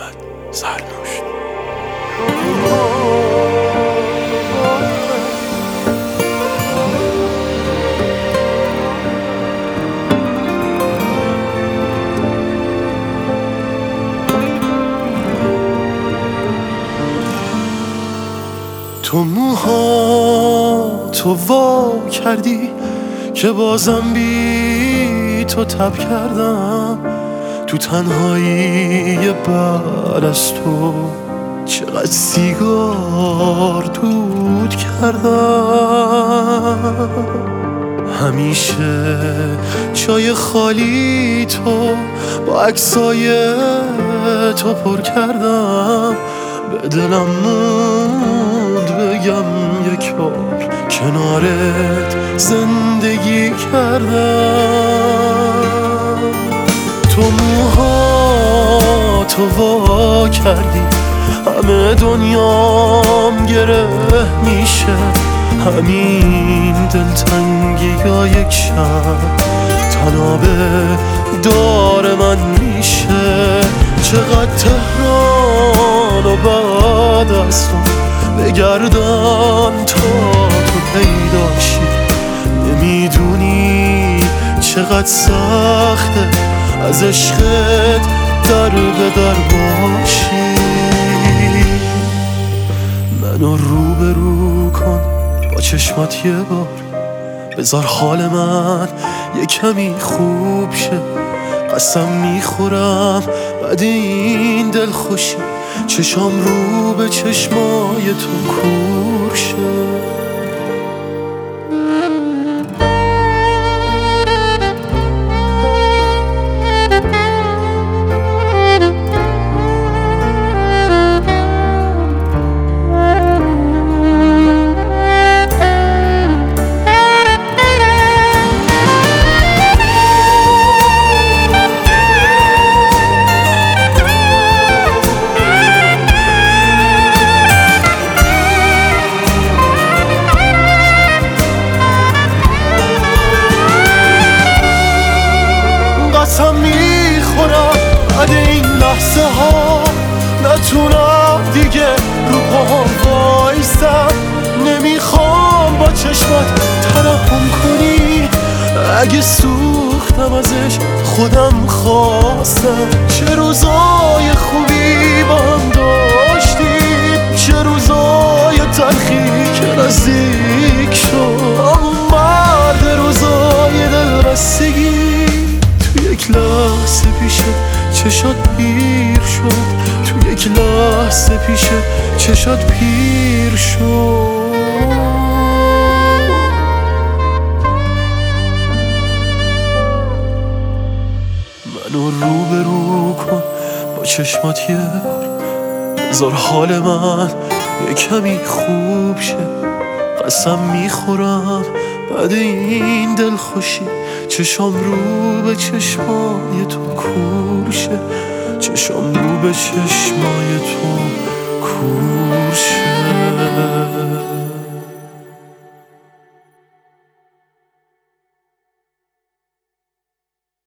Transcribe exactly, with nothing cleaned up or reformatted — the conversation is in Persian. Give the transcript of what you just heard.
محمد زرنوش. تو موها تو وا کردی که بازم بی تو تب کردم، تو تنهایی بعد از تو چقدر سیگار دود کردم. همیشه جای خالی تو با عکسای تو پر کردم، به دلم موند بگم یک بار کنارت زندگی کردم. تو موها تو وا کردی همه دنیام گره میشه، همین دلتنگی یا یک شب تنابه دار من میشه. چقدر تهران و بعد از تو بگردم تا تو پیداشی، نمیدونی چقدر سخته از عشقت در به در باشی. منو روبرو کن با چشمات یه بار، بذار حال من یه کمی خوب شه. قسم میخورم بعد این دل خوشی چشام رو به چشمای تو کور شه. قسم میخورم بعد این لحظه ها نتونم دیگه رو پاهم وایسم. نمیخوام با چشمات ترحم کنی، اگه سوختم ازش خودم خواستم. چه روزای خوبی با هم داشتیم، چه روزای تلخی که نزدیک شد. مرد روزای دل بستگی یک لحظه پیشه چشات پیر شد، تو یک لحظه پیشه چشات پیر شد. منو روبرو کن با چشمات یه بار، بذار حال من یه کمی خوب شه. قسم میخورم بعد این دل خوشی چشام رو به چشمای تو کور شه. چشام رو به چشمای تو کور شه.